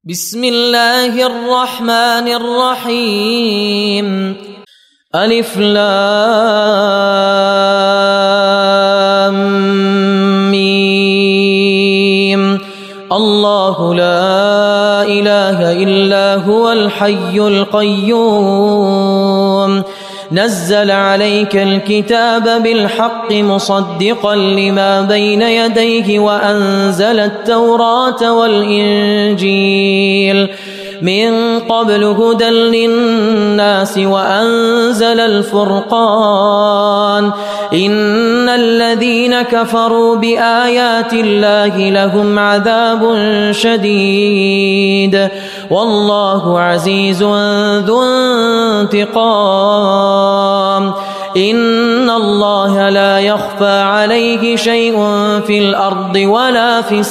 بسم الله الرحمن الرحيم ألف لام ميم الله لا إله إلا هو الحي القيوم نزل عليك الكتاب بالحق مصدقا لما بين يديه وأنزل التوراة والإنجيل من قبل هدى للناس وأنزل الفرقان إن الذين كفروا بآيات الله لهم عذاب شديد والله عزيز ذو انتقام إن الله لا يخفى عليه شيء في الأرض ولا في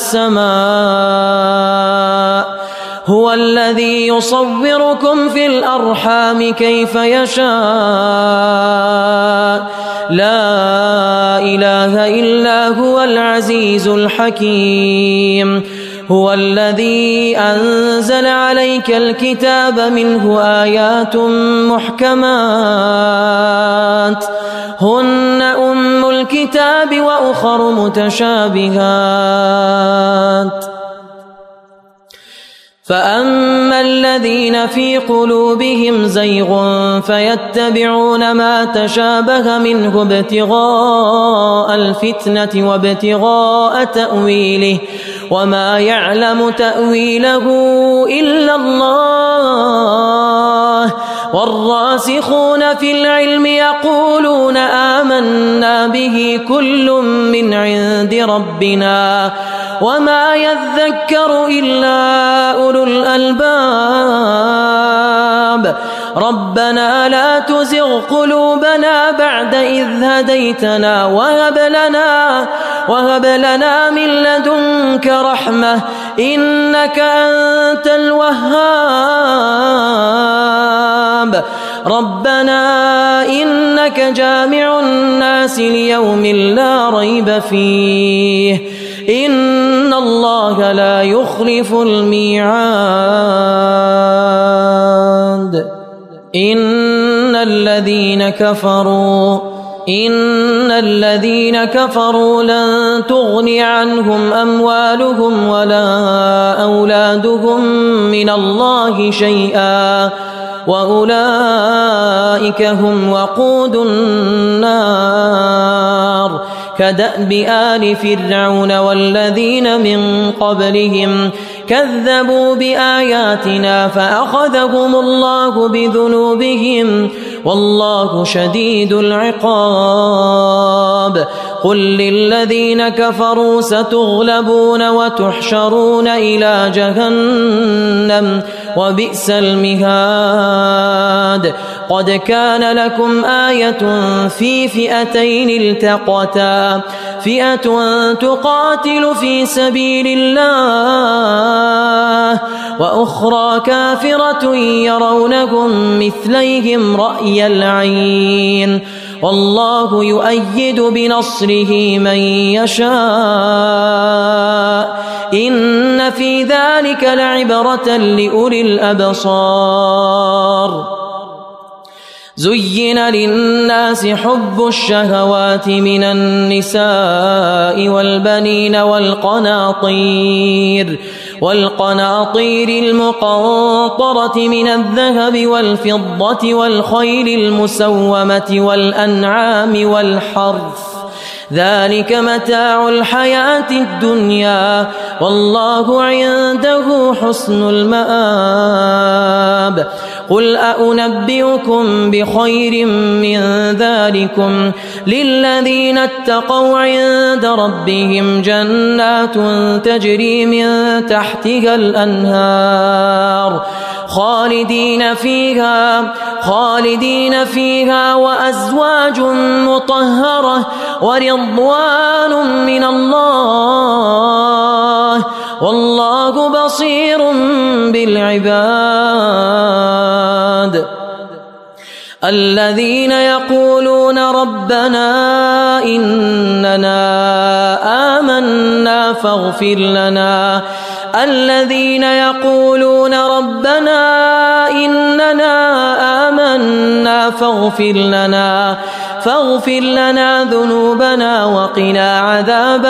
السماء هو الذي يصوركم في الأرحام كيف يشاء لا إله إلا هو العزيز الحكيم هو الذي أنزل عليك الكتاب منه آيات محكمات هن أم الكتاب وأخر متشابهات فأما الذين في قلوبهم زيغ فيتبعون ما تشابه منه ابتغاء الفتنة وابتغاء تأويله وما يعلم تأويله إلا الله والراسخون في العلم يقولون آمنا به كل من عند ربنا وما يذكر إلا أولو الألباب ربنا لا تزغ قلوبنا بعد إذ هديتنا وهب لنا من لدنك رحمة إنك أنت الوهاب ربنا إنك جامع الناس ليوم لا ريب فيه إن الله لا يخلف الميعاد إن الذين كفروا لن تغني عنهم أموالهم ولا أولادهم من الله شيئا وأولئك هم وقود النار كدأب آل فرعون والذين من قبلهم كذبوا بآياتنا فأخذهم الله بذنوبهم والله شديد العقاب قل للذين كفروا ستغلبون وتحشرون إلى جهنم وبئس المهاد قد كان لكم آية في فئتين التقتا فئة تقاتل في سبيل الله وأخرى كافرة يرونهم مثليهم رأي العين والله يؤيد بنصره من يشاء إن في ذلك لعبرة لأولي الأبصار زين للناس حب الشهوات من النساء والبنين والقناطير المقنطرة من الذهب والفضة والخيل المسومة والأنعام والحرث ذلك متاع الحياة الدنيا والله عنده حسن المآب قل أنبئكم بخير من ذلكم للذين اتقوا عند ربهم جنات تجري من تحتها الأنهار خالدين فيها وأزواج مطهرة ورضوان من الله والله بصير بالعباد الذين يقولون ربنا إننا آمنا فاغفر لنا الذين يقولون ربنا إننا آمنا فاغفر لنا ذنوبنا وقنا عذاب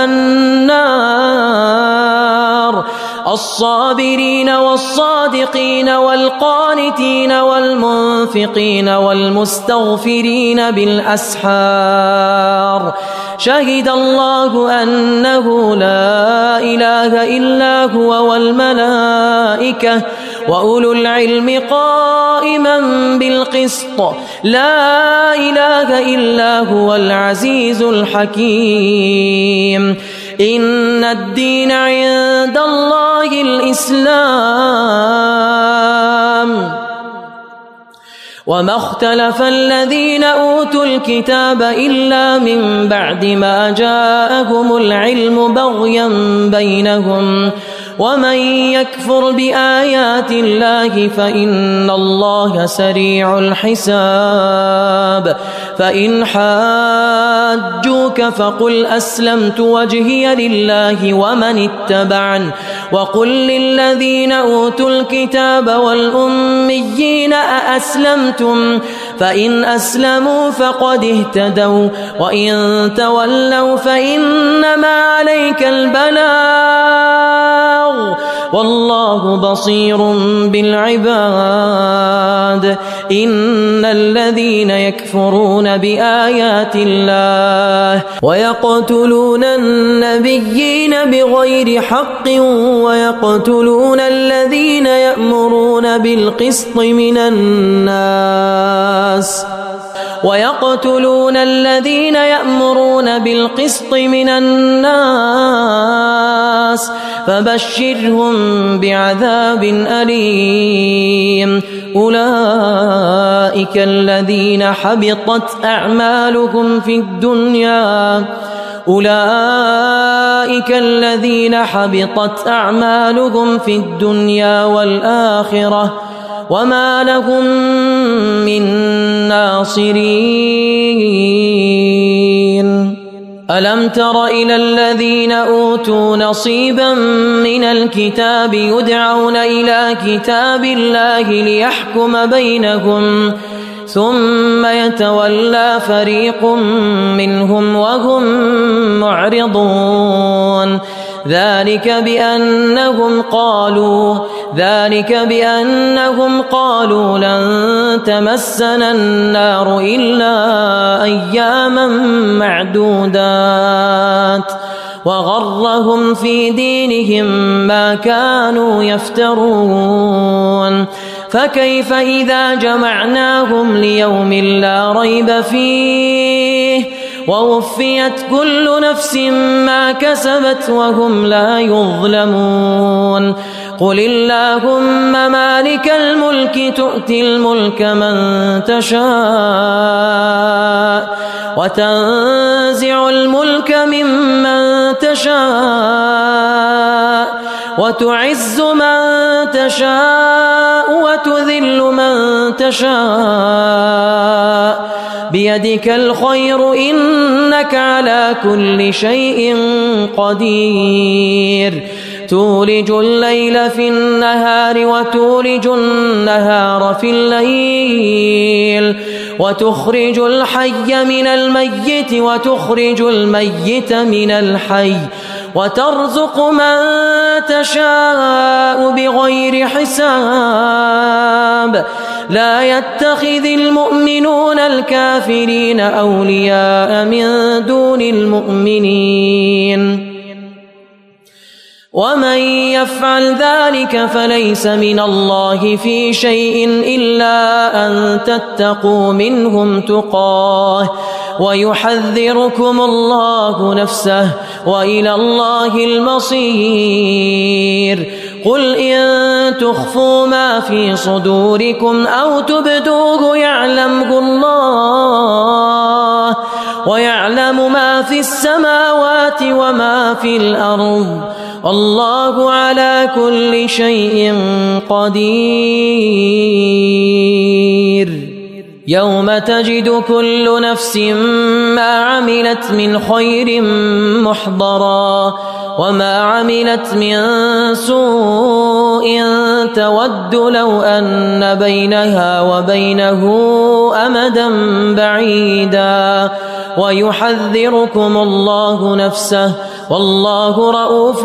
النار الصابرين والصادقين والقانتين والمنفقين والمستغفرين بالأسحار شهد الله أنه لا إله إلا هو والملائكة وأولو العلم قائما بالقسط لا إله إلا هو العزيز الحكيم إن الدين عند الله الإسلام وما اختلف الذين أوتوا الكتاب إلا من بعد ما جاءهم العلم بغيا بينهم ومن يكفر بآيات الله فإن الله سريع الحساب فإن حاجوك فقل أسلمت وجهي لله ومن اتبعن وقل للذين أوتوا الكتاب والأميين أأسلمتم فإن أسلموا فقد اهتدوا وإن تولوا فإنما عليك البلاغ والله بصير بالعباد إن الذين يكفرون بآيات الله ويقتلون النبيين بغير حق ويقتلون الذين يأمرون بالقسط من الناس فبشرهم بعذاب أليم أولئك الذين حبطت أعمالهم في الدنيا والآخرة وما لهم من ناصرين ألم تر إلى الذين أوتوا نصيبا من الكتاب يدعون إلى كتاب الله ليحكم بينهم ثم يتولى فريق منهم وهم معرضون ذلك بأنهم قالوا لن تمسنا النار إلا أياما معدودات وغرهم في دينهم ما كانوا يفترون فكيف إذا جمعناهم ليوم لا ريب فيه ووفيت كل نفس ما كسبت وهم لا يظلمون قل اللهم مالك الملك تؤتي الملك من تشاء وتنزع الملك ممن تشاء وتعز من تشاء وتذل من تشاء بيدك الخير إنك على كل شيء قدير تولج الليل في النهار وتولج النهار في الليل وتخرج الحي من الميت وتخرج الميت من الحي وترزق من تشاء بغير حساب لا يتخذ المؤمنون الكافرين أولياء من دون المؤمنين ومن يفعل ذلك فليس من الله في شيء إلا أن تتقوا منهم تقاه ويحذركم الله نفسه وإلى الله المصير قل إن تخفوا ما في صدوركم أو تبدوه يعلمه الله ويعلم ما في السماوات وما في الأرض الله على كل شيء قدير يوم تجد كل نفس ما عملت من خير محضرا وما عملت من سوء تود لو أن بينها وبينه أمدا بعيدا ويحذركم الله نفسه والله رؤوف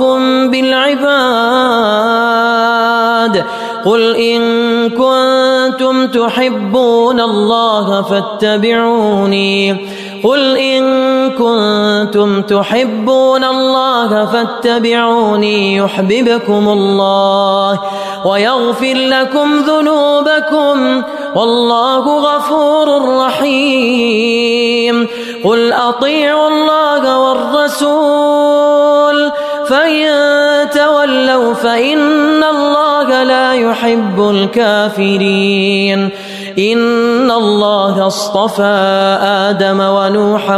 بالعباد. قل إن كنتم تحبون الله فاتبعوني قل إن كنتم تحبون الله فاتبعوني يحببكم الله ويغفر لكم ذنوبكم والله غفور رحيم. قل أطيعوا الله والرسول فإن تولوا فإن الله لا يحب الكافرين. إن الله اصطفى آدم ونوحا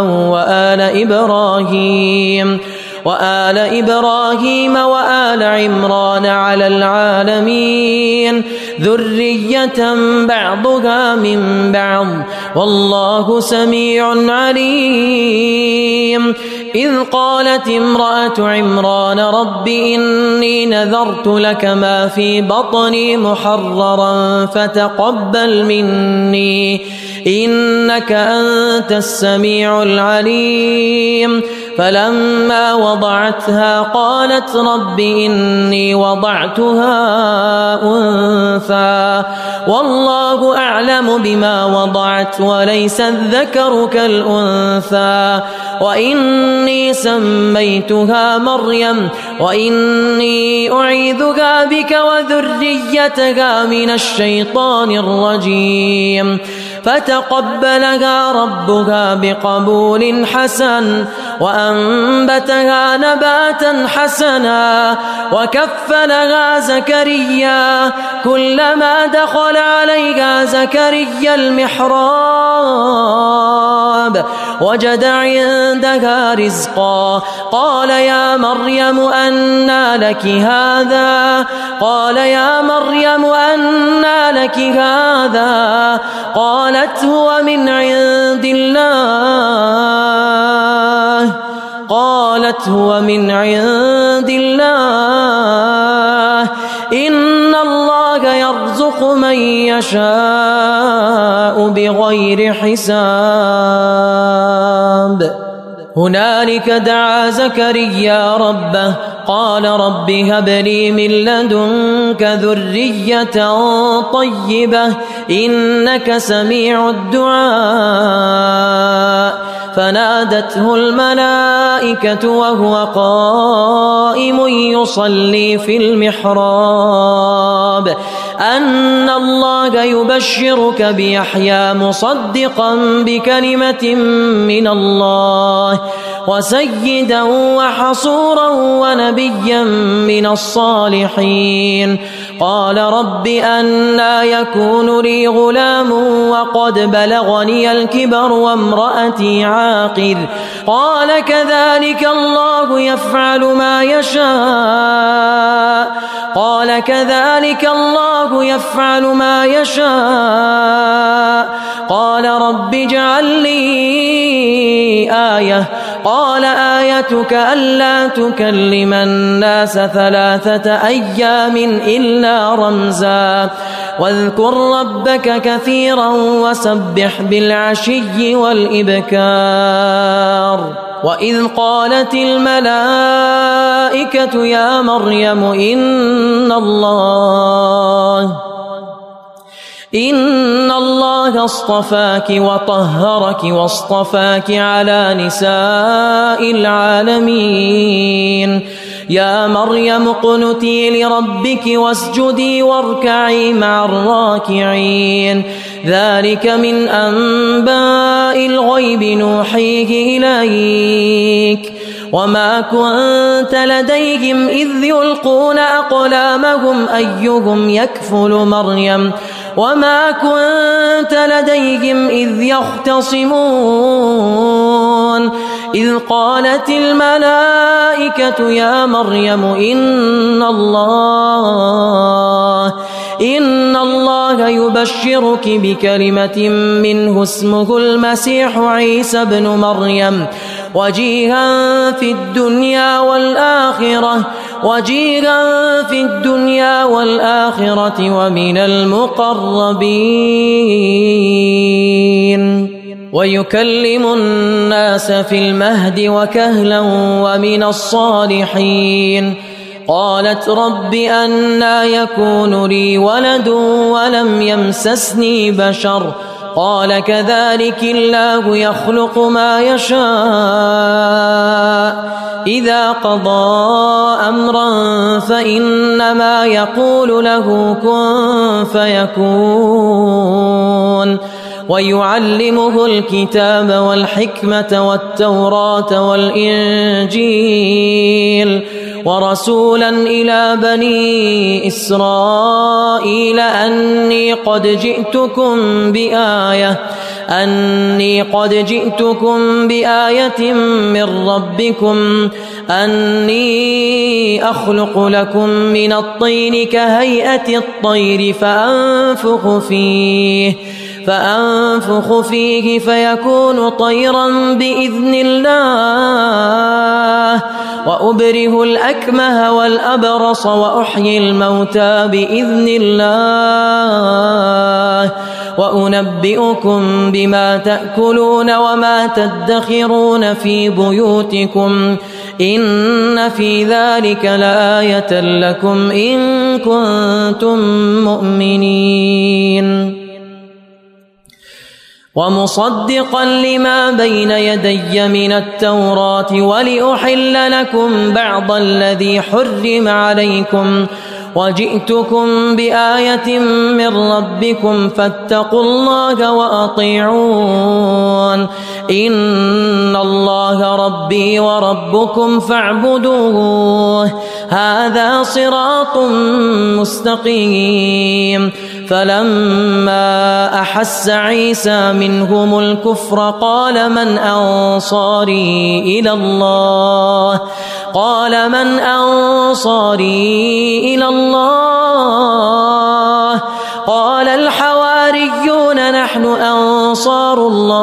وآل إبراهيم وآل عمران على العالمين ذرية بعضها من بعض والله سميع عليم. إذ قالت امرأة عمران رب إني نذرت لك ما في بطني محررا فتقبل مني إنك أنت السميع العليم. فلما وضعتها قالت رب إني وضعتها أنثى والله أعلم بما وضعت وليس الذكر كالأنثى وإني سميتها مريم وإني أعيذها بك وذريتها من الشيطان الرجيم. فتقبلها ربها بقبول حسن وأنبتها نباتا حسنا وكفلها زكريا كلما دخل عليها زكريا المحراب وجد عندها رزقا قال يا مريم أنى لك هذا قالت هو من عند الله إن الله يرزق من يشاء بغير حساب. هنالك دعا زكريا ربه قال رب هب لي من لدنك ذرية طيبة إنك سميع الدعاء. فنادته الملائكة وهو قائم يصلي في المحراب أن الله يبشرك بيحيى مصدقا بكلمة من الله وسيدا وحصورا ونبيا من الصالحين. قال رب أنى يكون لي غلام وقد بلغني الكبر وامرأتي عاقر قال كذلك الله يفعل ما يشاء قال رب اجعل لي آية قال آيتك ألا تكلم الناس 3 أيام إلا رمزا واذكر ربك كثيرا وسبح بالعشي والإبكار. وإذ قالت الملائكة يا مريم إن الله اصطفاك وطهرك واصطفاك على نساء العالمين. يا مريم اقنتي لربك واسجدي واركعي مع الراكعين. ذلك من أنباء الغيب نوحيه إليك وما كنت لديهم إذ يلقون أقلامهم أيهم يكفل مريم وما كنت لديهم إذ يختصمون. إذ قالت الملائكة يا مريم إن الله يبشرك بكلمة منه اسمه المسيح عيسى ابن مريم وجيها في الدنيا والآخرة ومن المقربين ويكلم الناس في المهد وكهلا ومن الصالحين. قالت رب أنى يكون لي ولد ولم يمسسني بشر قال كذلك الله يخلق ما يشاء إذا قضى أمرا فإنما يقول له كن فيكون. ويعلمه الكتاب والحكمة والتوراة والإنجيل ورسولا إلى بني إسرائيل أني قد جئتكم بآية من ربكم أني أخلق لكم من الطين كهيئة الطير فأنفخ فيه فيكون طيرا بإذن الله وأبره الأكمه والأبرص وأحيي الموتى بإذن الله وأنبئكم بما تأكلون وما تدخرون في بيوتكم إن في ذلك لآية لكم إن كنتم مؤمنين. ومصدقا لما بين يدي من التوراة ولأحل لكم بعض الذي حرم عليكم وجئتكم بآية من ربكم فاتقوا الله وأطيعون إن الله ربي وربكم فاعبدوه هذا صراط مستقيم. فلما أحس عيسى منهم الكفر قال من أنصاري إلى الله قال الحواريون نحن أنصار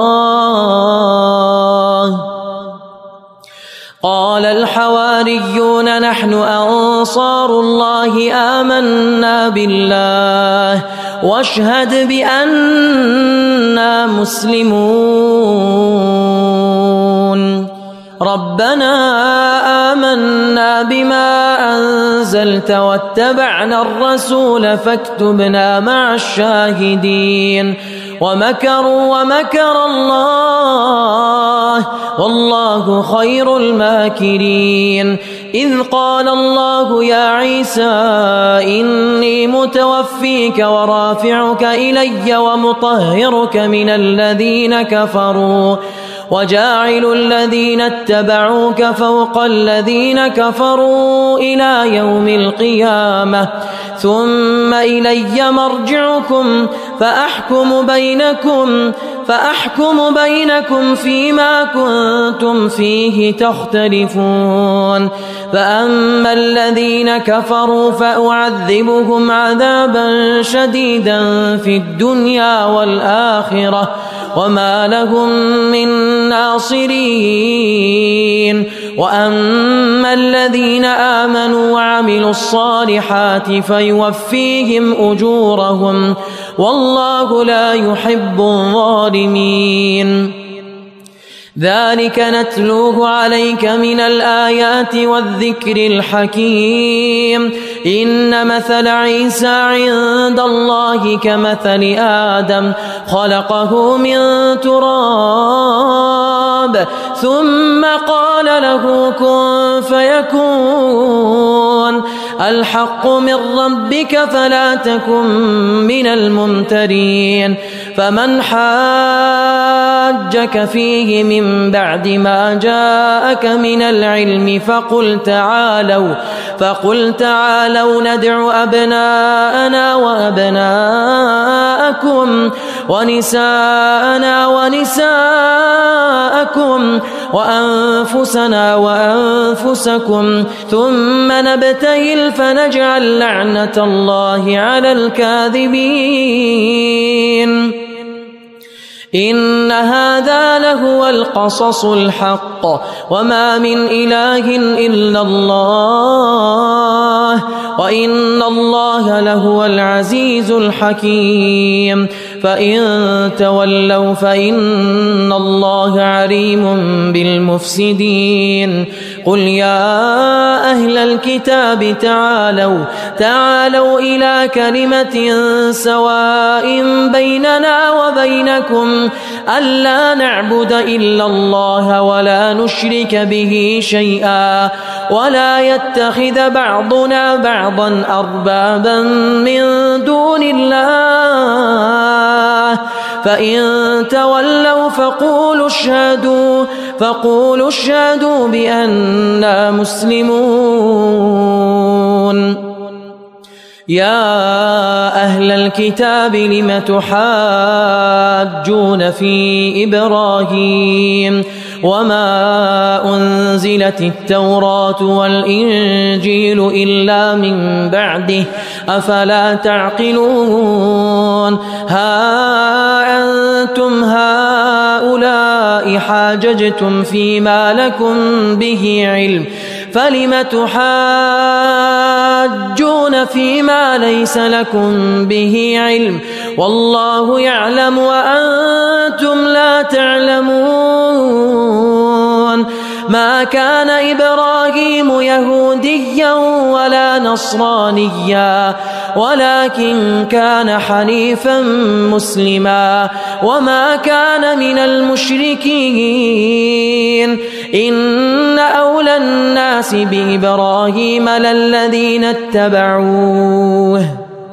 الله آمنا بالله واشهد بأننا مسلمون. ربنا آمنا بما أنزلت واتبعنا الرسول فاكتبنا مع الشاهدين. ومكروا ومكر الله والله خير الماكرين. إذ قال الله يا عيسى إني متوفيك ورافعك إلي ومطهرك من الذين كفروا وجاعل الذين اتبعوك فوق الذين كفروا إلى يوم القيامة ثم إلي مرجعكم فأحكم بينكم فيما كنتم فيه تختلفون. فأما الذين كفروا فأعذبهم عذابا شديدا في الدنيا والآخرة وما لهم من ناصرين. وأما الذين آمنوا وعملوا الصالحات فيوفيهم أجورهم والله لا يحب الظالمين. ذلك نتلوه عليك من الآيات والذكر الحكيم. إن مثل عيسى عند الله كمثل آدم خلقه من تراب ثم قال له كن فيكون. الحق من ربك فلا تكن من الممترين. فمن حاجك فيه من بعد ما جاءك من العلم فقل تعالوا ندع أبناءنا وأبناءكم ونساءنا ونساءكم وأنفسنا وأنفسكم ثم نبتهل فنجعل لعنة الله على الكاذبين. إن هذا لهو القصص الحق وما من إله إلا الله وإن الله لهو العزيز الحكيم فإن تولوا فإن الله عليم بالمفسدين قل يا أهل الكتاب تعالوا إلى كلمة سواء بيننا وبينكم ألا نعبد إلا الله ولا نشرك به شيئا ولا يتخذ بعضنا بعضا أربابا من دون الله فإن تولوا فقولوا اشهدوا بأننا مسلمون يا أهل الكتاب لم تحاجون في إبراهيم وما أنزلت التوراة والإنجيل إلا من بعده أفلا تعقلون ها أنتم هؤلاء حاججتم فيما لكم به علم فلم تحاجون فيما ليس لكم به علم والله يعلم وأنتم لا تعلمون ما كان إبراهيم يهوديا ولا نصرانيا ولكن كان حنيفا مسلما وما كان من المشركين إن أولى الناس بإبراهيم للذين اتبعوه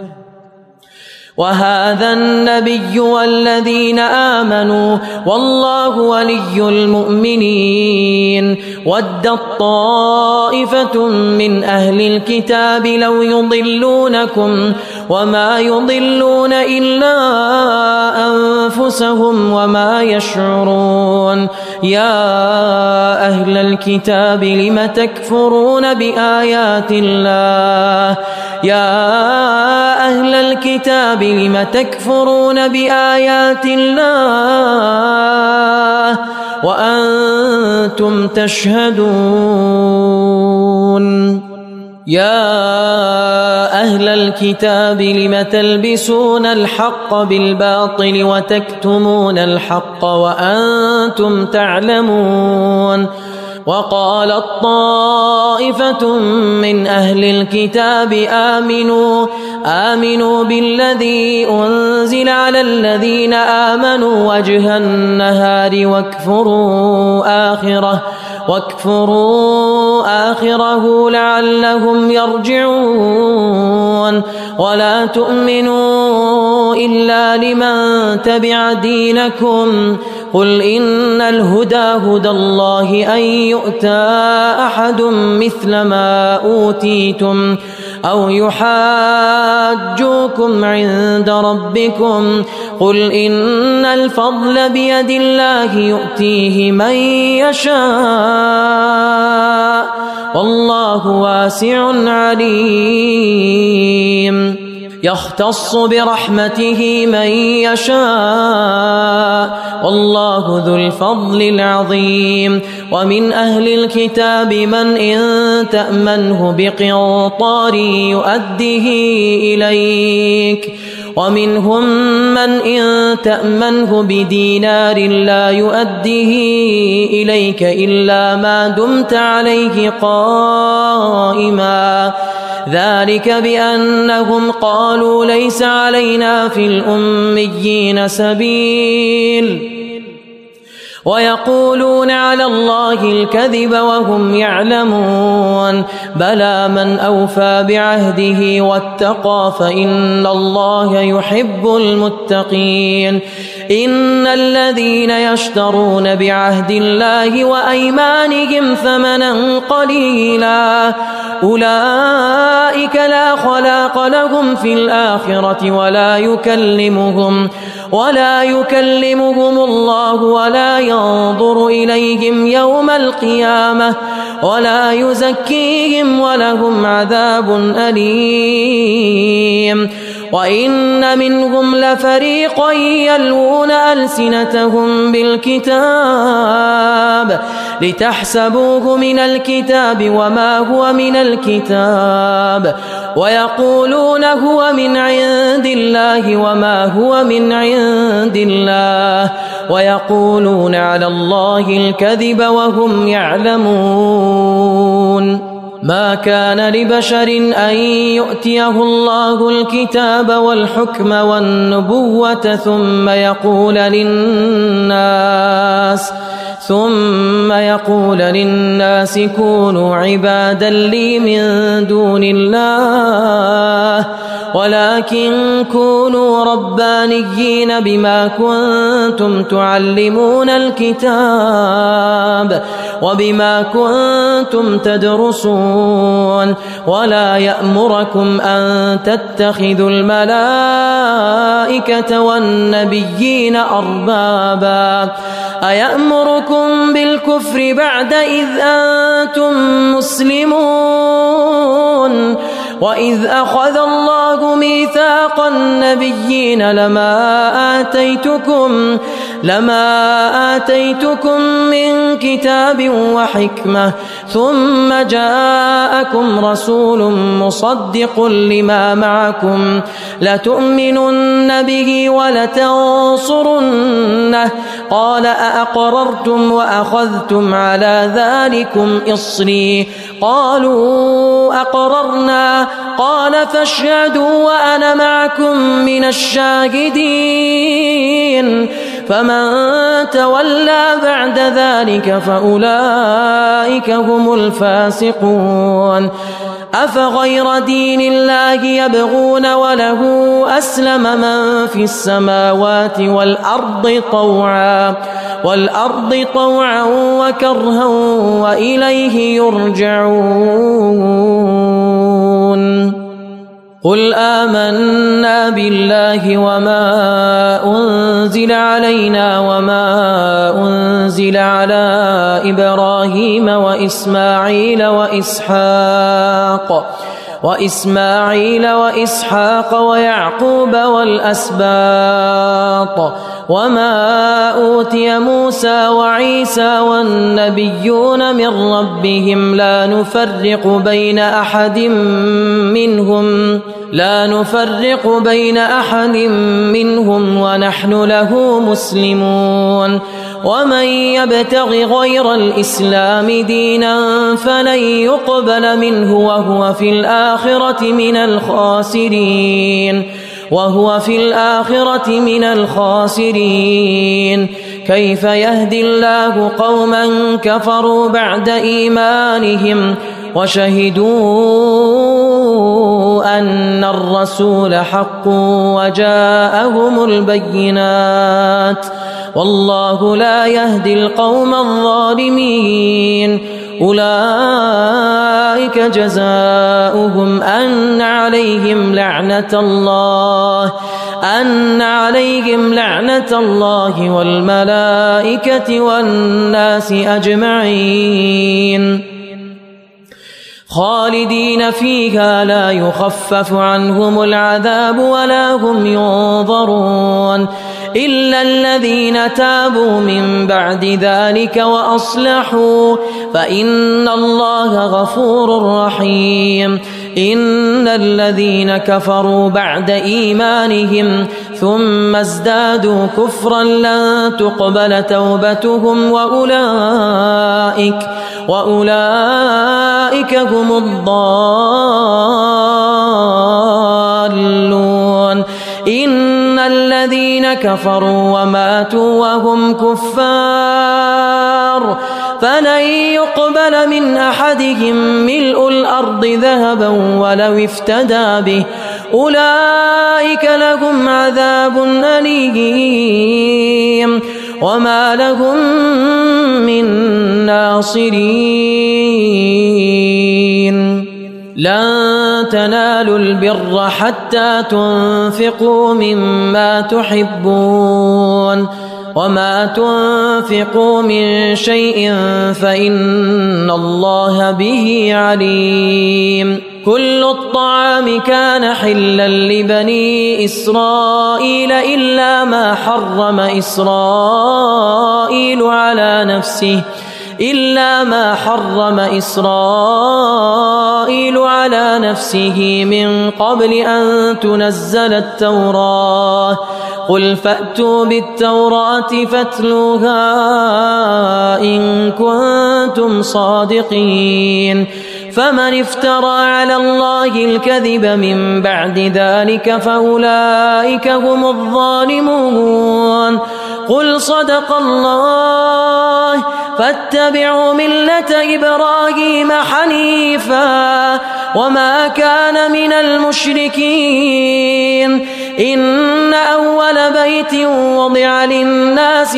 وهذا النبي والذين آمنوا والله ولي المؤمنين ودت طائفة من أهل الكتاب لو يضلونكم وما يضلون إلا أنفسهم وما يشعرون يا أهل الكتاب لم تكفرون بآيات الله لم تكفرون بآيات الله وأنتم تشهدون يا أهل الكتاب لم تلبسون الحق بالباطل وتكتمون الحق وأنتم تعلمون وقالت طائفة من أهل الكتاب آمنوا بالذي أنزل على الذين آمنوا وجه النهار واكفروا آخره لعلهم يرجعون ولا تؤمنوا إلا لمن تبع دينكم قل إن الهدى هدى الله أن يؤتى أحد مثل ما أوتيتم أو يحاجوكم عند ربكم قل إن الفضل بيد الله يؤتيه من يشاء والله واسع عليم يختص برحمته من يشاء والله ذو الفضل العظيم ومن أهل الكتاب من إن تأمنه بقنطار يؤده إليك ومنهم من إن تأمنه بدينار لا يؤده إليك إلا ما دمت عليه قائما ذلك بأنهم قالوا ليس علينا في الأميين سبيل ويقولون على الله الكذب وهم يعلمون بلى من أوفى بعهده واتقى فإن الله يحب المتقين إن الذين يشترون بعهد الله وأيمانهم ثمنا قليلا أولئك لا خلاق لهم في الآخرة ولا يكلمهم الله ولا ينظر إليهم يوم القيامة ولا يزكيهم ولهم عذاب أليم وإن منهم لفريقا يلوون ألسنتهم بالكتاب لتحسبوه من الكتاب وما هو من الكتاب ويقولون هو من عند الله وما هو من عند الله ويقولون على الله الكذب وهم يعلمون. ما كان لبشر أن يؤتيه الله الكتاب والحكم والنبوة ثم يقول للناس كونوا عبادا لي من دون الله ولكن كونوا ربانيين بما كنتم تعلمون الكتاب وبما كنتم تدرسون ولا يأمركم أن تتخذوا الملائكة والنبيين أربابا أيأمركم بالكفر بعد إذ أنتم مسلمون وإذ أخذ الله ميثاق النبيين لما آتيتكم من كتاب وحكمة ثم جاءكم رسول مصدق لما معكم لتؤمنن به ولتنصرنه قال أأقررتم وأخذتم على ذلكم إصري قالوا أقررنا قال فاشهدوا وأنا معكم من الشاهدين فمن تولى بعد ذلك فأولئك هم الفاسقون. أفغير دين الله يبغون وله أسلم من في السماوات والأرض طوعا وكرها وإليه يرجعون. قل آمنا بالله وما أنزل علينا وما أنزل على إبراهيم وإسماعيل وإسحاق ويعقوب والأسباط وما أوتي موسى وعيسى والنبيون من ربهم لا نفرق بين أحد منهم ونحن له مسلمون. ومن يبتغ غير الإسلام دينا فلن يقبل منه وهو في الآخرة من الخاسرين. كيف يهدي الله قوما كفروا بعد إيمانهم وشهدوا أن الرسول حق وجاءهم البينات والله لا يهدي القوم الظالمين. أولئك جزاؤهم أن عليهم لعنة الله والملائكة والناس أجمعين خالدين فيها لا يخفف عنهم العذاب ولا هم ينظرون إلا الذين تابوا من بعد ذلك وأصلحوا فإن الله غفور رحيم. إن الذين كفروا بعد إيمانهم ثم ازدادوا كفرا لن تقبل توبتهم وأولئك هم الضالون. إن الذين كفروا وماتوا وهم كفار فلن يقبل من أحدهم ملء الأرض ذهبا ولو افتدى به أولئك لهم عذاب أليم وما لهم من ناصرين. لن تنالوا البر حتى تنفقوا مما تحبون وما تنفقوا من شيء فإن الله به عليم. كل الطعام كان حلا لبني إسرائيل إلا ما حرم إسرائيل على نفسه من قبل أن تنزل التوراة قل فأتوا بالتوراة فاتلوها إن كنتم صادقين فمن افترى على الله الكذب من بعد ذلك فأولئك هم الظالمون قل صدق الله فاتبعوا ملة إبراهيم حنيفا وما كان من المشركين إن أول بيت وضع للناس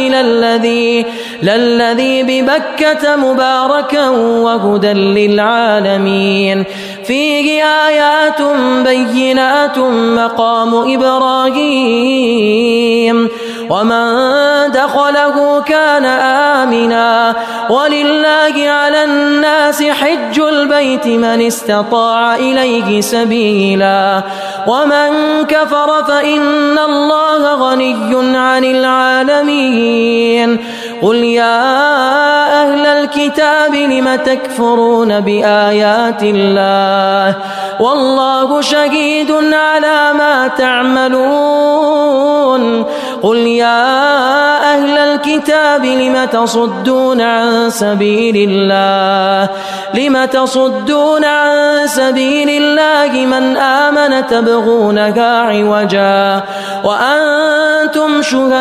للذي ببكة مباركا وهدى للعالمين فيه آيات بينات مقام إبراهيم ومن دخله كان آمنا ولله على الناس حج البيت من استطاع إليه سبيلا ومن كفر فإن الله غني عن العالمين قل يا أهل الكتاب لم تكفرون بآيات الله والله شهيد على ما تعملون قل يا أهل الكتاب لم تصدون عن سبيل الله من آمن تبغونها عوجا وأنتم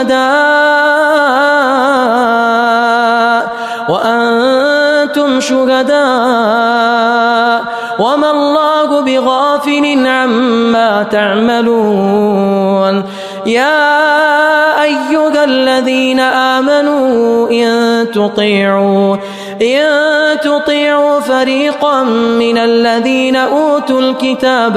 شهداء وما الله بغافل عما تعملون يا أيها الذين آمنوا إن تطيعوا فريقا من الذين أوتوا الكتاب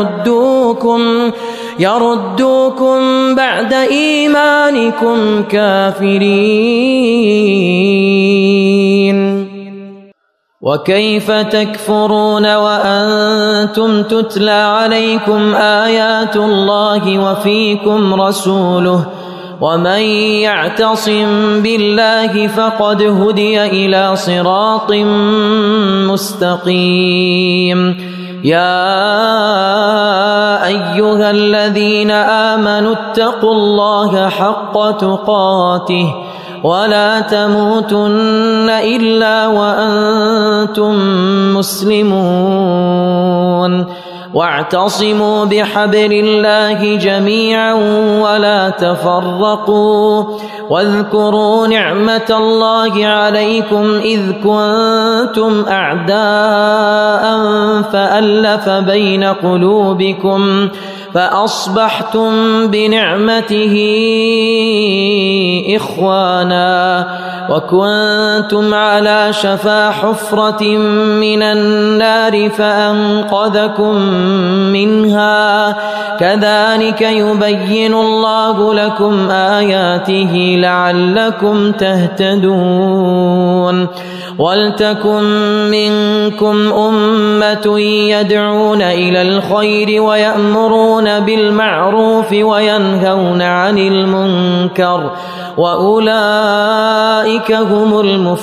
يردوكم بعد إيمانكم كافرين وكيف تكفرون وأنتم تتلى عليكم آيات الله وفيكم رسوله ومن يعتصم بالله فقد هدي إلى صراط مستقيم يا أيها الذين آمنوا اتقوا الله حق تقاته ولا تموتن إلا وأنتم مسلمون واعتصموا بحبل الله جميعا ولا تفرقوا واذكروا نعمة الله عليكم إذ كنتم أعداء فألف بين قلوبكم فأصبحتم بنعمته إخوانا وكنتم على شفا حفرة من النار فأنقذكم منها كذلك يبين الله لكم آياته لعلكم تهتدون ولتكن منكم أمة يدعون إلى الخير ويأمرون بالمعروف وينهون عن المنكر وأولئك هم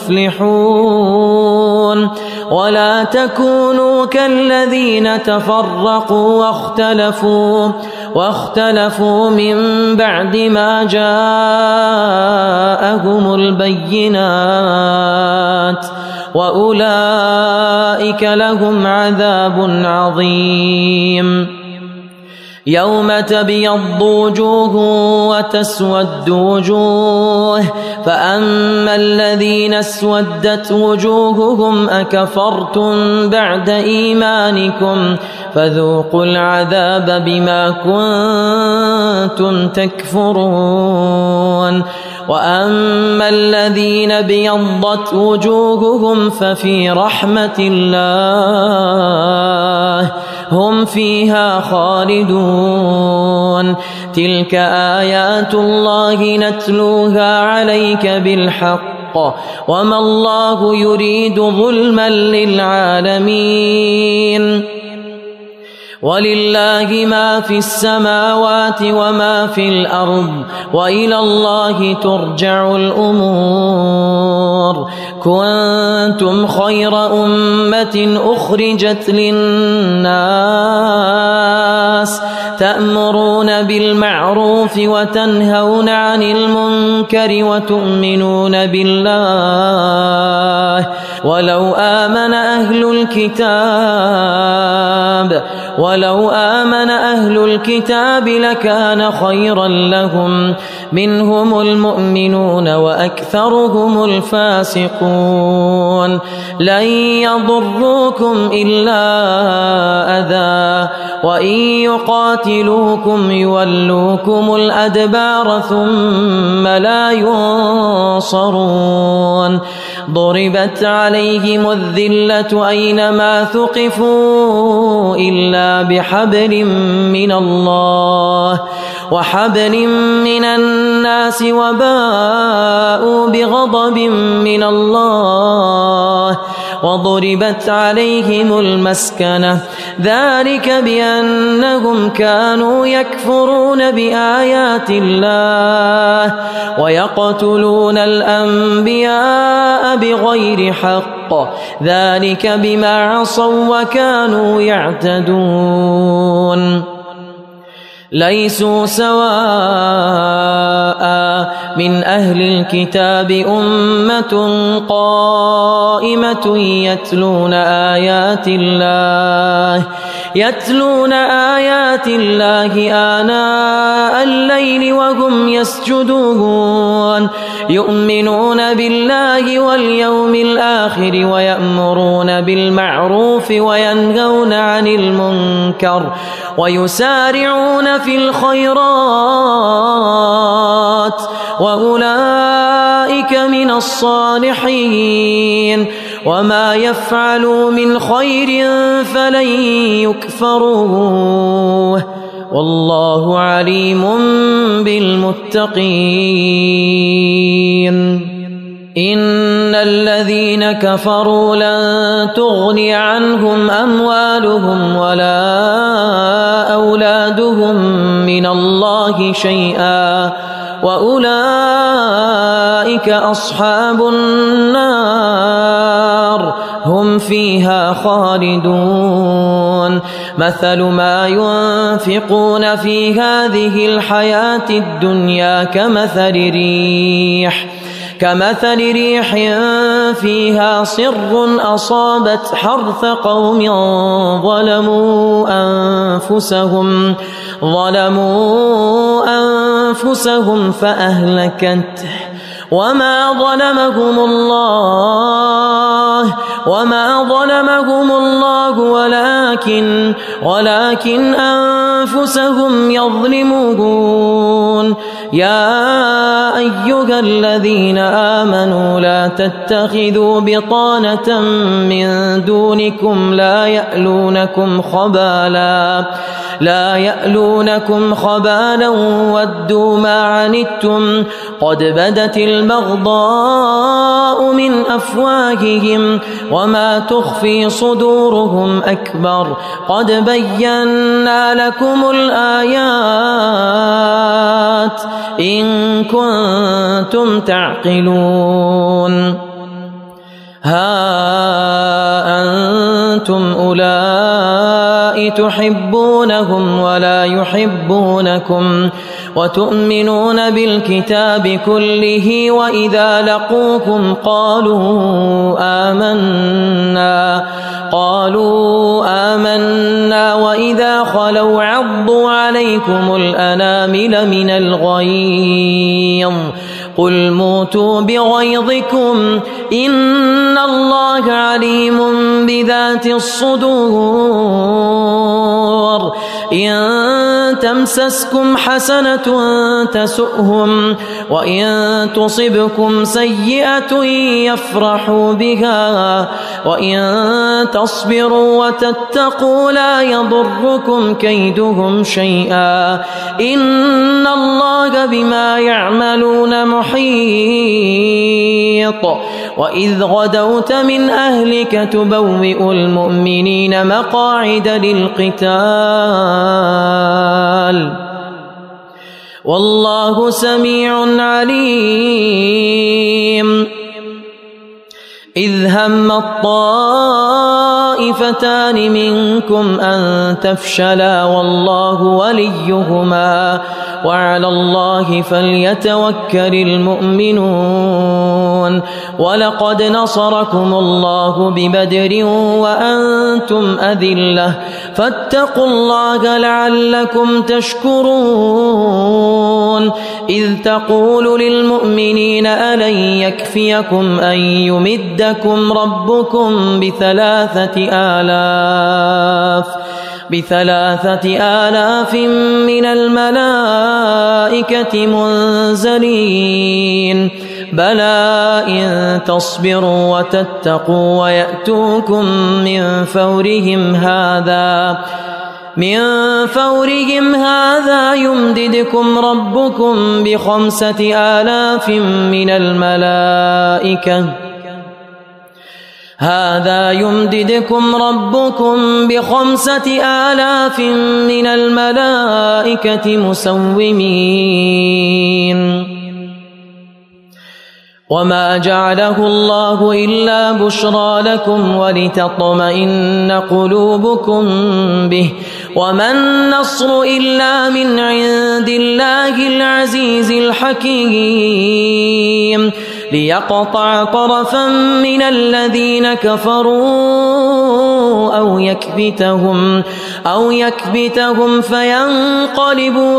المفلحون ولا تكونوا كالذين تفرقوا واختلفوا من بعد ما جاءهم البينات وأولئك لهم عذاب عظيم يوم تبيض وجوه وتسود وجوه فأما الذين اسودت وجوههم أكفرتم بعد إيمانكم فذوقوا العذاب بما كنتم تكفرون وأما الذين بيضت وجوههم ففي رحمة الله هم فيها خالدون تلك آيات الله نتلوها عليك بالحق وما الله يريد ظلما للعالمين ولله ما في السماوات وما في الأرض وإلى الله ترجع الأمور. كنتم خير أمة أخرجت للناس تأمرون بالمعروف وتنهون عن المنكر وتؤمنون بالله ولو آمن أهل الكتاب لكان خيرا لهم منهم المؤمنون وأكثرهم الفاسقون. لن يضروكم إلا أذى وإن يقاتلوكم يولوكم الأدبار ثم لا ينصرون. ضربت عليهم الذلة أينما ثقفوا إلا بحبل من الله وحبل من الناس وباءوا بغضب من الله وضربت عليهم المسكنة ذلك بأنهم كانوا يكفرون بآيات الله ويقتلون الأنبياء بغير حق ذلك بما عصوا وكانوا يعتدون. ليسوا سواء من أهل الكتاب أمة قائمة يتلون آيات الله آناء الليل وهم يسجدون يؤمنون بالله واليوم الآخر ويأمرون بالمعروف وينهون عن المنكر ويسارعون في الخيرات وأولئك من الصالحين وما يفعلوا من خير فلن يكفروه والله عليم بالمتقين. إن الذين كفروا لن تغني عنهم أموالهم ولا أولادهم من الله شيئا وأولئك أصحاب النار هم فيها خالدون. مثل ما ينفقون في هذه الحياة الدنيا كمثل ريح فيها صر أصابت حرث قوم ظلموا أنفسهم فأهلكته وما ظلمهم الله ولكن أنفسهم يظلمون. يا أيها الذين آمنوا لا تتخذوا بطانة من دونكم لا يألونكم خبالا ودوا ما عنتم قد بدت البغضاء من أفواههم وما تخفي صدورهم أكبر قد بينا لكم الآيات إن كنتم تعقلون. ها أنتم أولئك تحبونهم ولا يحبونكم وتؤمنون بالكتاب كله وإذا لقوكم قالوا آمنا وإذا خلوا عضوا عليكم الأنامل من الغيظ قل موتوا بغيظكم إن الله عليم بذات الصدور. إن تمسسكم حسنة تسؤهم وإن تصبكم سيئة يفرحوا بها وإن تصبروا وتتقوا لا يضركم كيدهم شيئا إن الله بما يعملون محيط. وإذ غدوت من أهلك تبوئ المؤمنين مقاعد للقتال والله سميع عليم إذ هم الطائفتان منكم أن تفشلا والله وليهما وعلى الله فليتوكل المؤمنون ولقد نصركم الله ببدر وأنتم أذلة فاتقوا الله لعلكم تشكرون إذ تقول للمؤمنين ألن يكفيكم أن يمدكم ربكم بثلاثة آلاف من الملائكة منزلين بلى إن تصبروا وتتقوا ويأتوكم من فورهم هذا يمددكم ربكم ب5,000 من الملائكة مسومين وما جعله الله إلا بشرى لكم ولتطمئن قلوبكم به وما النصر إلا من عند الله العزيز الحكيم ليقطع طرفا من الذين كفروا أو يكبتهم فينقلبوا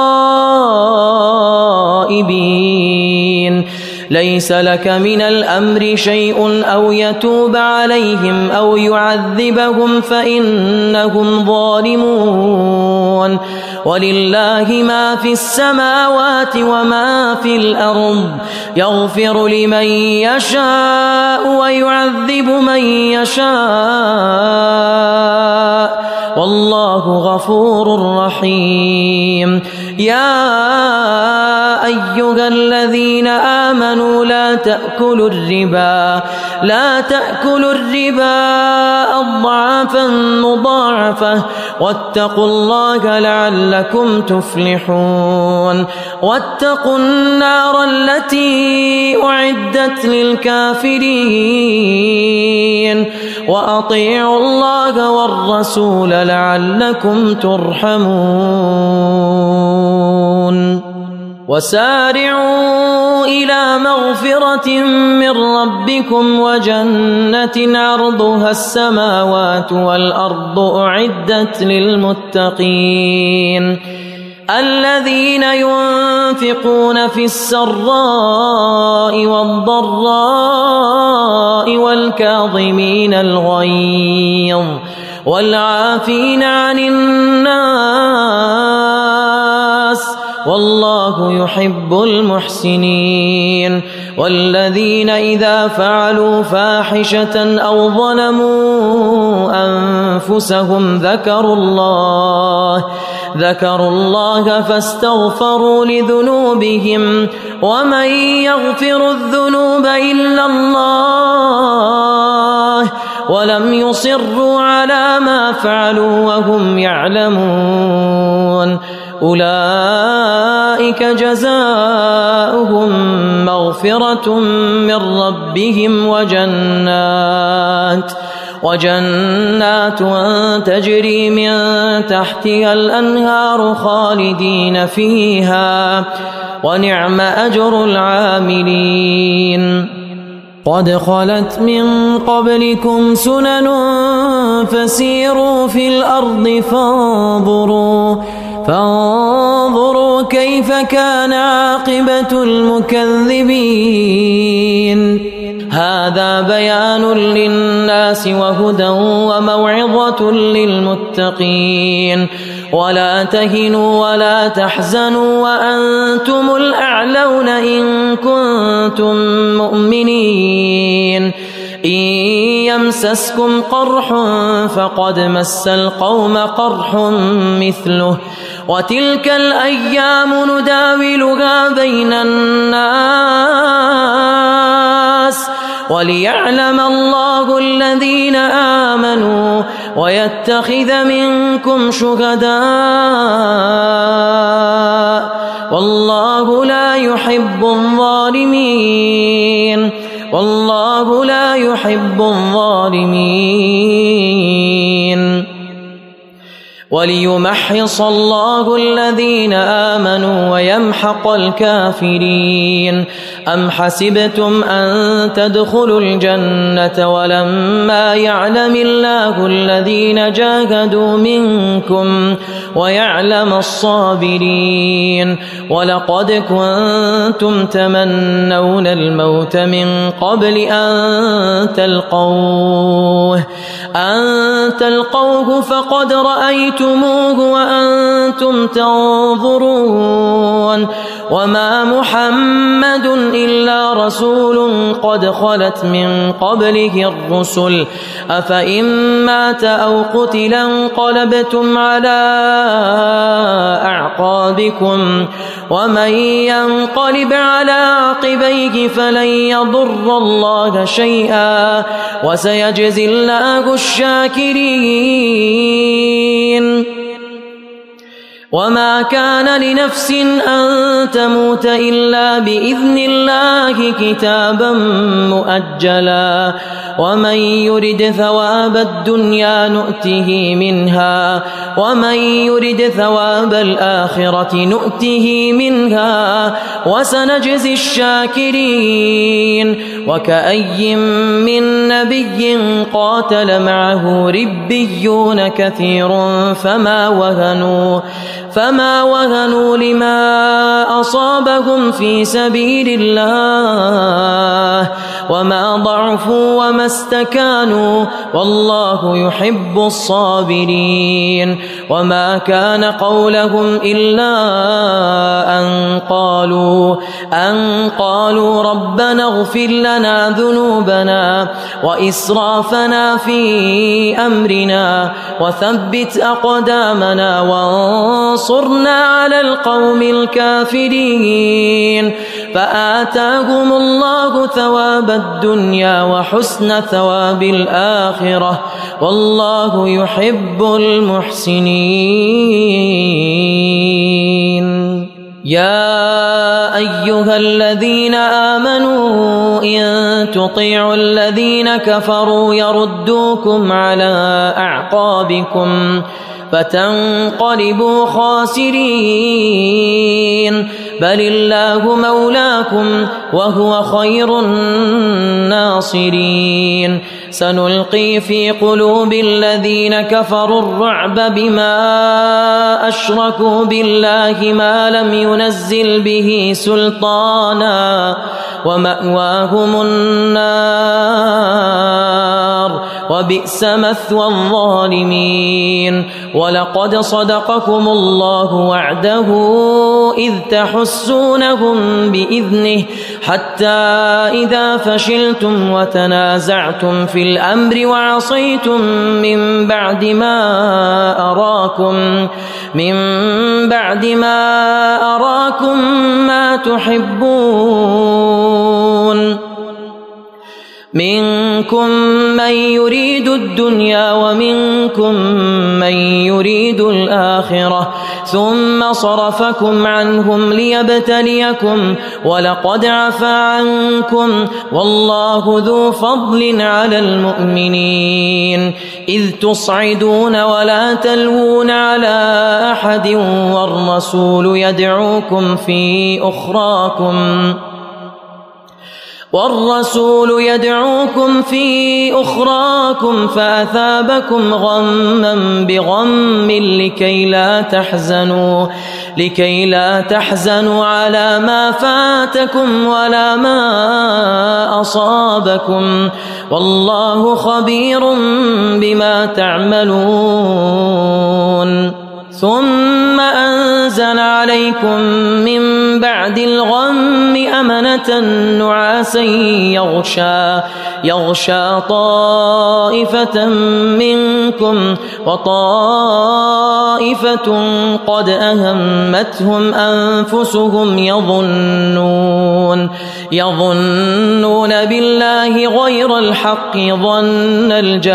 خائبين ليس لك من الأمر شيء أو يتوب عليهم أو يعذبهم فإنهم ظالمون ولله ما في السماوات وما في الأرض يغفر لمن يشاء ويعذب من يشاء والله غفور رحيم يا أيها الذين آمنوا لا تأكلوا الربا أضعافا مضاعفة واتقوا الله لعلكم تفلحون واتقوا النار التي أعدت للكافرين وأطيعوا الله والرسول لعلكم ترحمون وسارعوا إلى مغفرة من ربكم وجنة عرضها السماوات والأرض أعدت للمتقين الذين ينفقون في السراء والضراء والكاظمين الغيظ والعافين عن الناس والله يحب المحسنين والذين إذا فعلوا فاحشة أو ظلموا أنفسهم ذكروا الله فاستغفروا لذنوبهم ومن يغفر الذنوب إلا الله ولم يصروا على ما فعلوا وهم يعلمون أولئك جزاؤهم مغفرة من ربهم وجنات تجري من تحتها الأنهار خالدين فيها ونعم أجر العاملين قد خلت من قبلكم سنن فسيروا في الأرض فانظروا كيف كان عاقبة المكذبين هذا بيان للناس وهدى وموعظة للمتقين ولا تهنوا ولا تحزنوا وأنتم الأعلون إن كنتم مؤمنين إن يمسسكم قرح فقد مس القوم قرح مثله وتلك الأيام نداولها بين الناس وليعلم الله الذين آمنوا ويتخذ منكم شهداء والله لا يحب الظالمين والله لا يحب الظالمين وليمحص الله الذين آمنوا ويمحق الكافرين أم حسبتم أن تدخلوا الجنة ولما يعلم الله الذين جاهدوا منكم ويعلم الصابرين ولقد كنتم تمنون الموت من قبل أن تلقوه فقد رأيتموه وأنتم تنظرون وما محمد إلا رسول قد خلت من قبله الرسل أفإن مات أو قتل انقلبتم على أعقابكم ومن ينقلب على عقبيه فلن يضر الله شيئا وسيجزي الله الشاكرين وما كان لنفس أن تموت إلا بإذن الله كتابا مؤجلا ومن يرد ثواب الدنيا نؤته منها ومن يرد ثواب الآخرة نؤته منها وسنجزي الشاكرين وكأي من نبي قاتل معه ربيون كثير فما وهنوا لما أصابهم في سبيل الله وما ضعفوا وما استكانوا والله يحب الصابرين وما كان قولهم إلا أن قالوا ربنا اغفر لنا ذنوبنا وإسرافنا في أمرنا وثبت أقدامنا وانصرنا على القوم الكافرين فآتاهم الله ثواب الدنيا وحسن ثواب الآخرة والله يحب المحسنين يا أيها الذين آمنوا إن تطيعوا الذين كفروا يردوكم على أعقابكم فتنقلبوا خاسرين بل الله مولاكم وهو خير الناصرين سنلقي في قلوب الذين كفروا الرعب بما أشركوا بالله ما لم ينزل به سلطانا ومأواهم النار وبئس مثوى الظالمين ولقد صدقكم الله وعده إذ تحسونهم بإذنه حتى إذا فشلتم وتنازعتم في الأمر وعصيتم من بعد ما أراكم ما تحبون منكم من يريد الدنيا ومنكم من يريد الآخرة ثم صرفكم عنهم ليبتليكم ولقد عفا عنكم والله ذو فضل على المؤمنين إذ تصعدون ولا تلوون على أحد والرسول يدعوكم في أخراكم فأثابكم غما بغم لكي لا تحزنوا على ما فاتكم ولا ما أصابكم والله خبير بما تعملون ثم أنزل عليكم من بعد الغم أمنة نعاسا يغشى طائفة منكم وطائفة قد أهمتهم أنفسهم يظنون بالله غير الحق ظن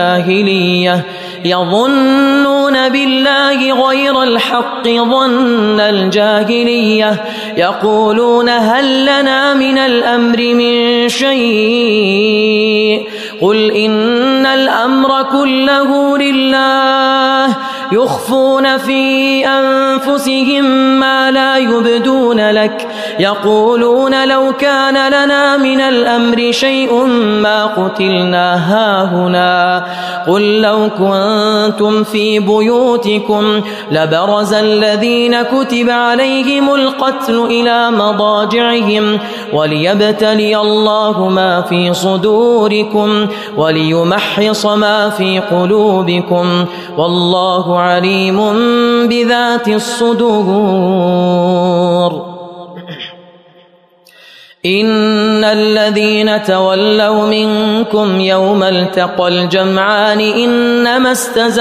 الجاهلية يقولون هل لنا من الأمر من شيء قل إن الأمر كله لله يخفون في أنفسهم ما لا يبدون لك يقولون لو كان لنا من الأمر شيء ما قتلنا هاهنا قل لو كنتم في بيوتكم لبرز الذين كتب عليهم القتل إلى مضاجعهم وليبتلي الله ما في صدوركم وليمحص ما في قلوبكم والله عليم بذات الصدور. إن الذين تولوا منكم يوم التقى الجمعان إنما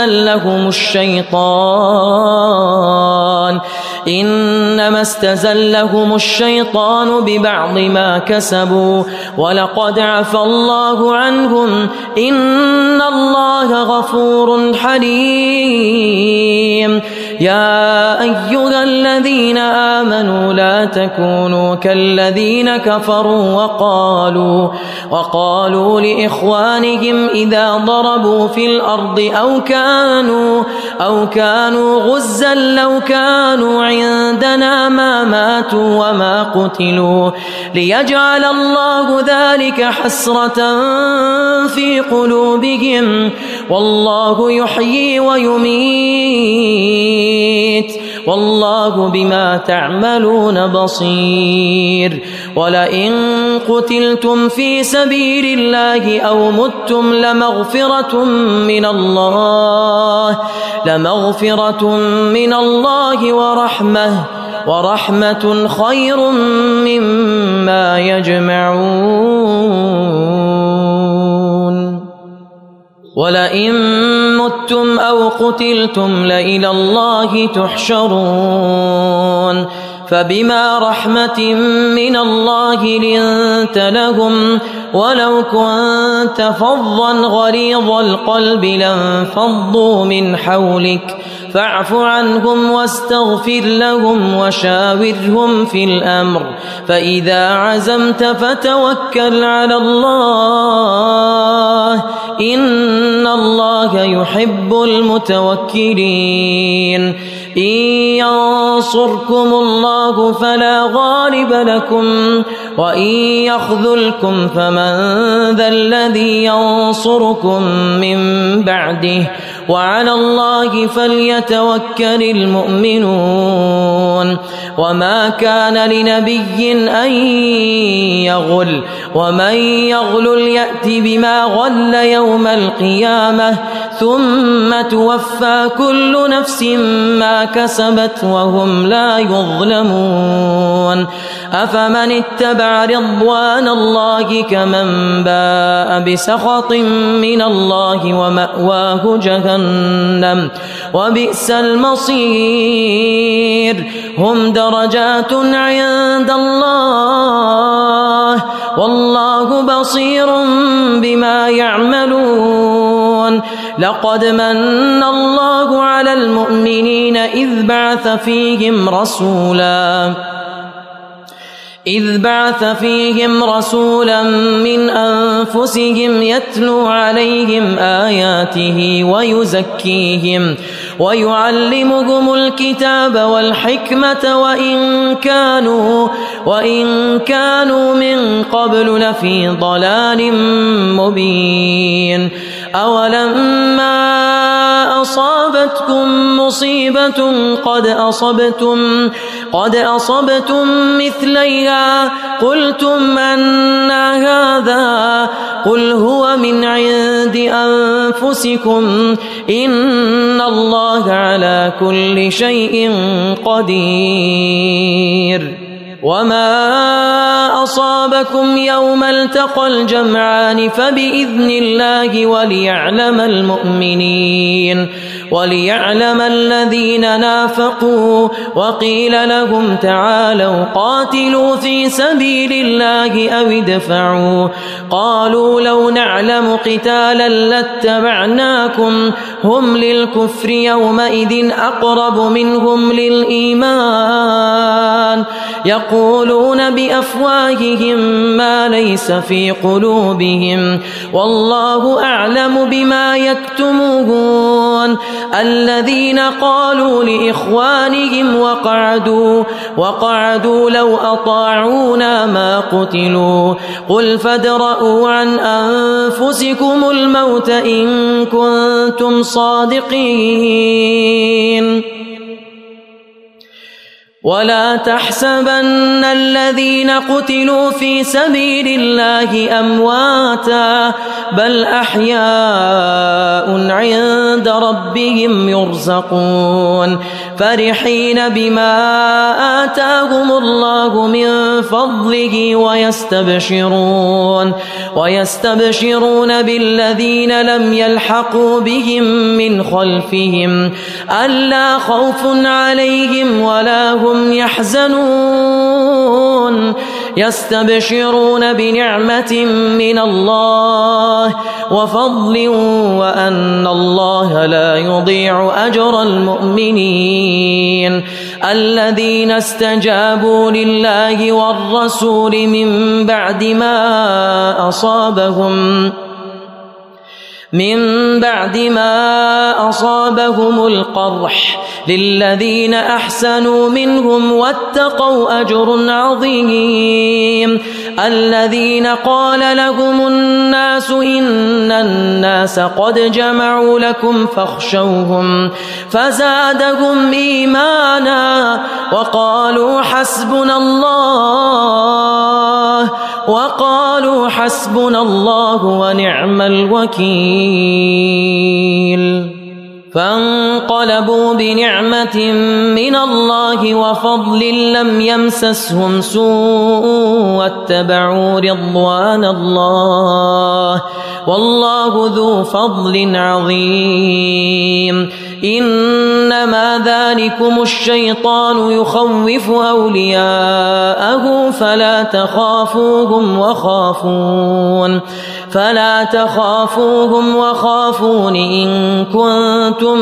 استزلهم الشيطان ببعض ما كسبوا ولقد عفى الله عنهم إن الله غفور حليم. يا أيها الذين آمنوا لا تكونوا كالذين كفروا وقالوا لإخوانهم إذا ضربوا في الأرض أو كانوا غزا لو كانوا عندنا ما ماتوا وما قتلوا ليجعل الله ذلك حسرة في قلوبهم والله يحيي ويميت والله بما تعملون بصير. ولئن قتلتم في سبيل الله أو متم لمغفرة من الله ورحمة خير مما يجمعون. ولئن متم أو قتلتم لإلى الله تحشرون. فبما رحمة من الله لنت لهم ولو كنت فظا غليظ القلب لانفضوا من حولك فاعف عنهم واستغفر لهم وشاورهم في الأمر فإذا عزمت فتوكل على الله إن الله يحب المتوكلين. إن ينصركم الله فلا غالب لكم وإن يخذلكم فمن ذا الذي ينصركم من بعده وعلى الله فليتوكل المؤمنون. وما كان لنبي أن يغل ومن يغل يأت بما غل يوم القيامة ثم توفى كل نفس ما كسبت وهم لا يظلمون. أفمن اتبع رضوان الله كمن باء بسخط من الله ومأواه جهنم وبئس المصير. هم درجات عند الله والله بصير بما يعملون. لقد من الله على المؤمنين إذ بعث فيهم رسولا من أنفسهم يتلو عليهم آياته ويزكيهم ويعلمهم الكتاب والحكمة وإن كانوا من قبل لفي ضلال مبين. أولما أصابتكم مصيبة قد أصبتم مثليها قلتم أنى هذا قل هو من عند أنفسكم إن الله الله على كل شيء قدير وما أصابكم يوم التقى الجمعان فبإذن الله وليعلم الذين نافقوا وقيل لهم تعالوا قاتلوا في سبيل الله أو ادفعوا قالوا لو نعلم قتالا لاتبعناكم هم للكفر يومئذ أقرب منهم للإيمان يقولون بأفواههم ما ليس في قلوبهم والله أعلم بما يكتمون الذين قالوا لإخوانهم وقعدوا لو أطاعونا ما قتلوا قل فادرءوا عن أنفسكم الموت إن كنتم صادقين ولا تحسبن الذين قتلوا في سبيل الله أمواتا بل أحياء عند ربهم يرزقون فرحين بما آتاهم الله من فضله ويستبشرون بالذين لم يلحقوا بهم من خلفهم ألا خوف عليهم ولا هم يحزنون يستبشرون بنعمة من الله وفضل وأن الله لا يضيع أجر المؤمنين الذين استجابوا لله والرسول من بعد ما أصابهم القرح للذين أحسنوا منهم واتقوا أجر عظيم الذين قال لهم الناس إن الناس قد جمعوا لكم فاخشوهم فزادهم إيمانا وقالوا حسبنا الله ونعم الوكيل فانقلبوا بنعمة من الله وفضل لم يمسسهم سوء واتبعوا رضوان الله والله ذو فضل عظيم إنما ذلكم الشيطان يخوف أولياءه فلا تخافوهم وخافون إن كنتم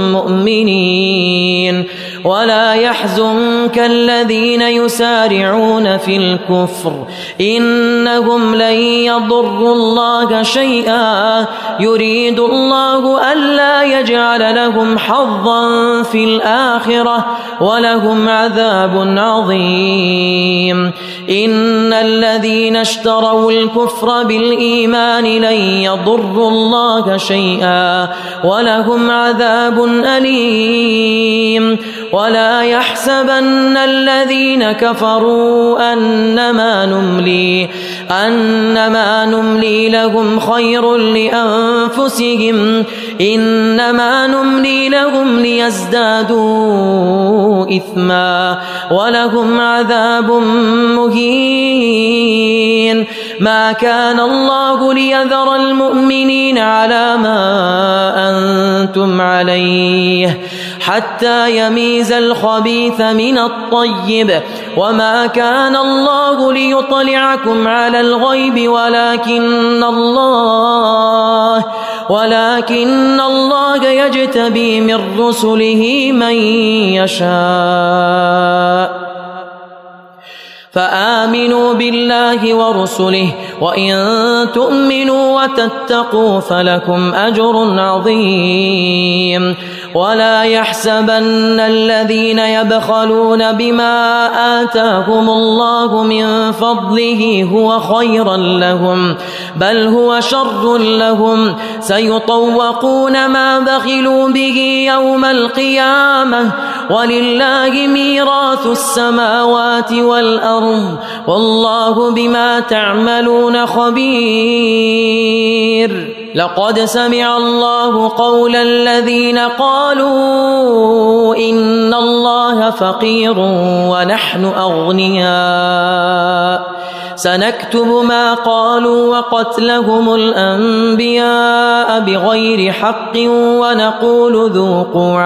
مؤمنين ولا يحزنك الذين يسارعون في الكفر إنهم لن يضروا الله شيئا يريد الله ألا يجعل لهم حظا في الآخرة ولهم عذاب عظيم إن الذين اشتروا الكفر بالإيمان لن يضروا الله شيئا ولهم عذاب أليم ولا يحسبن الذين كفروا أنما نملي لهم خير لأنفسهم إنما نملي لهم ليزدادوا إثما ولهم عذاب مهين ما كان الله ليذر المؤمنين على ما أنتم عليه حتى يميز الخبيث من الطيب وما كان الله ليطلعكم على الغيب ولكن الله يجتبي من رسله من يشاء فآمنوا بالله ورسله وإن تؤمنوا وتتقوا فلكم أجر عظيم ولا يحسبن الذين يبخلون بما آتاهم الله من فضله هو خيرا لهم بل هو شر لهم سيطوقون ما بخلوا به يوم القيامة ولله ميراث السماوات والأرض والله بما تعملون خبير لقد سمع الله قول الذين قالوا إن الله فقير ونحن أغنياء سنكتب ما قالوا وقتلهم الأنبياء بغير حق ونقول ذوقوا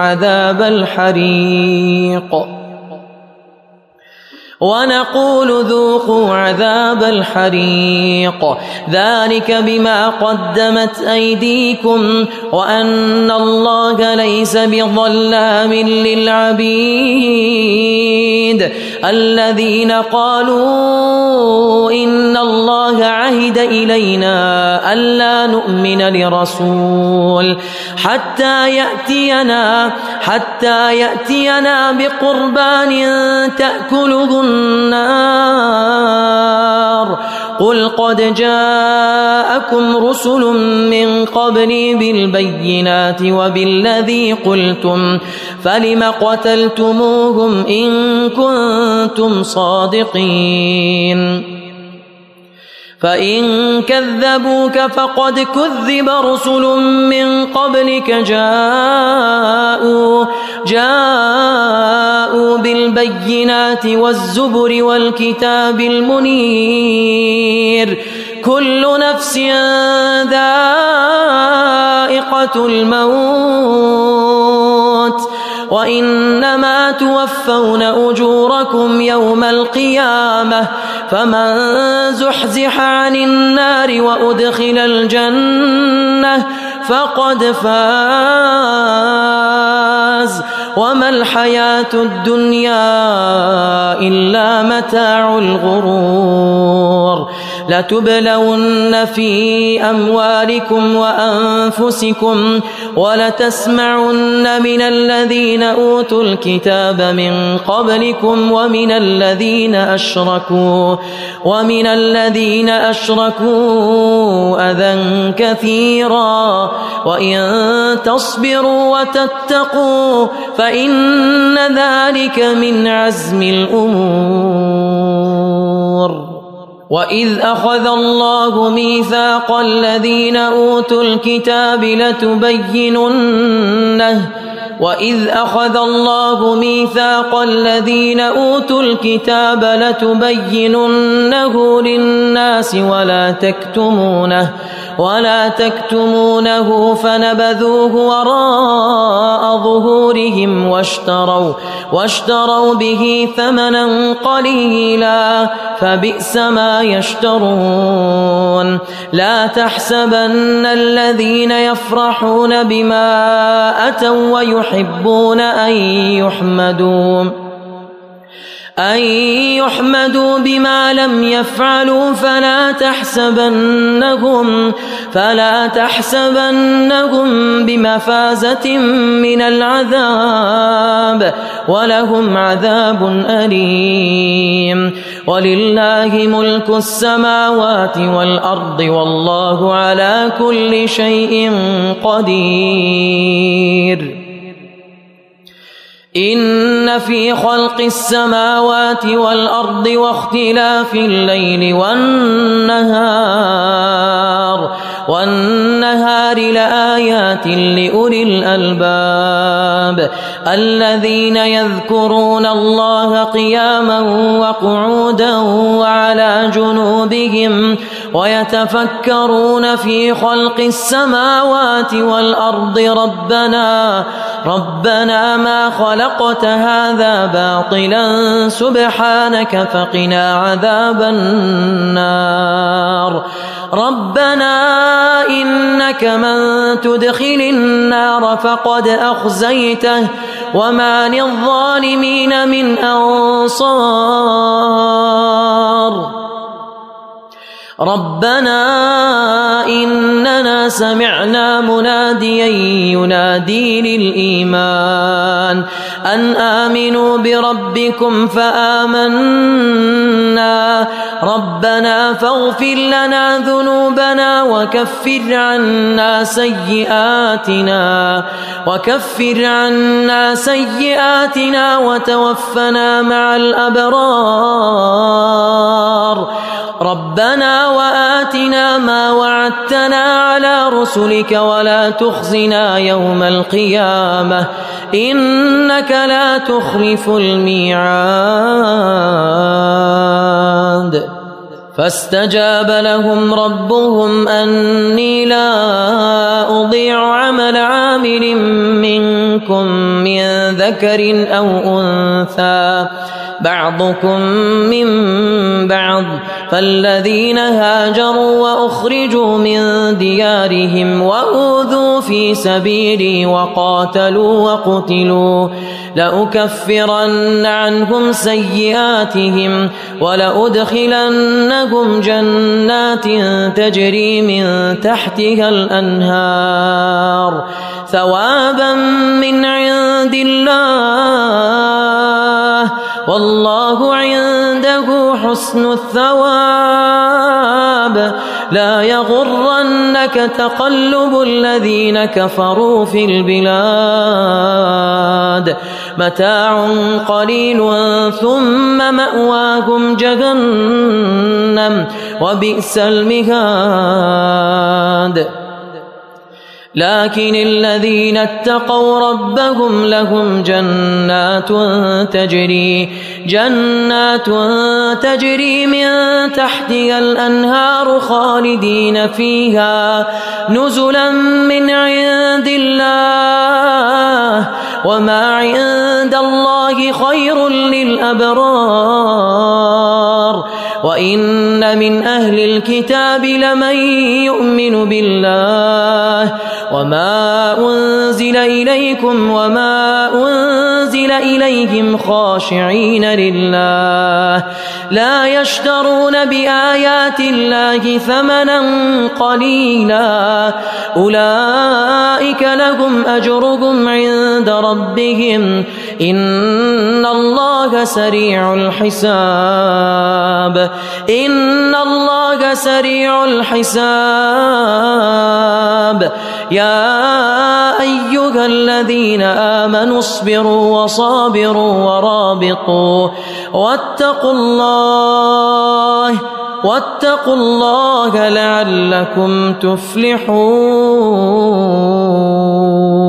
عذاب الحريق ذلك بما قدمت أيديكم وأن الله ليس بظلام للعبيد الذين قالوا إن الله عهد إلينا ألا نؤمن لرسول حتى يأتينا بقربان تأكله النار قل قد جاءكم رسل من قبلي بالبينات وبالذي قلتم فلم قتلتموهم إن كنتم صادقين فإن كذبوك فقد كذب رسل من قبلك جاءوا بالبينات والزبر والكتاب المنير كل نفس ذائقة الموت وإنما توفون أجوركم يوم القيامة فمن زحزح عن النار وأدخل الجنة فقد فاز وما الحياة الدنيا إلا متاع الغرور لتبلون في أموالكم وأنفسكم ولتسمعن من الذين أوتوا الكتاب من قبلكم ومن الذين أشركوا أذى كثيرا وإن تصبروا وتتقوا فإن ذلك من عزم الأمور وإذ أخذ الله ميثاق الذين أوتوا الكتاب لتبيننه للناس ولا تكتمونه فنبذوه وراء ظهورهم واشتروا به ثمنا قليلا فبئس ما يشترون لا تحسبن الذين يفرحون بما أتوا ويحبون أن يحمدوا بما لم يفعلوا فلا تحسبنهم بمفازة من العذاب ولهم عذاب أليم ولله ملك السماوات والأرض والله على كل شيء قدير إن في خلق السماوات والأرض واختلاف الليل والنهار لآيات لأولي الألباب الذين يذكرون الله قياما وقعودا وعلى جنوبهم ويتفكرون في خلق السماوات والأرض ربنا ما خلقت هذا باطلا سبحانك فقنا عذاب النار ربنا إنك من تدخل النار فقد أخزيته وما للظالمين من أنصار ربنا إننا سمعنا مناديا ينادي للإيمان أن آمنوا بربكم فآمنا ربنا فاغفر لنا ذنوبنا وكفر عنا سيئاتنا وتوفنا مع الأبرار ربنا وآتنا ما وعدتنا على رسلك ولا تخزنا يوم القيامة إنك لا تخلف الميعاد فاستجاب لهم ربهم أني لا أضيع عمل عامل منكم من ذكر أو أنثى بعضكم من بعض فالذين هاجروا وأخرجوا من ديارهم وأوذوا في سبيلي وقاتلوا وقتلوا لأكفرن عنهم سيئاتهم ولأدخلنهم جنات تجري من تحتها الأنهار ثوابا من عند الله والله عنده حسن الثواب لا يغرنك تقلب الذين كفروا في البلاد متاع قليل ثم مأواهم جهنم وبئس المهاد لكن الذين اتقوا ربهم لهم جنات تجري من تحتها الأنهار خالدين فيها نزلا من عند الله وما عند الله خير للأبرار وإن من أهل الكتاب لمن يؤمن بالله وما أنزل إليكم وما أنزل إليهم خاشعين لله لا يشترون بآيات الله ثمنا قليلا أولئك لهم أجرهم عند ربهم إن الله سريع الحساب يا أيها الذين آمنوا اصبروا وصابروا ورابطوا واتقوا الله لعلكم تفلحون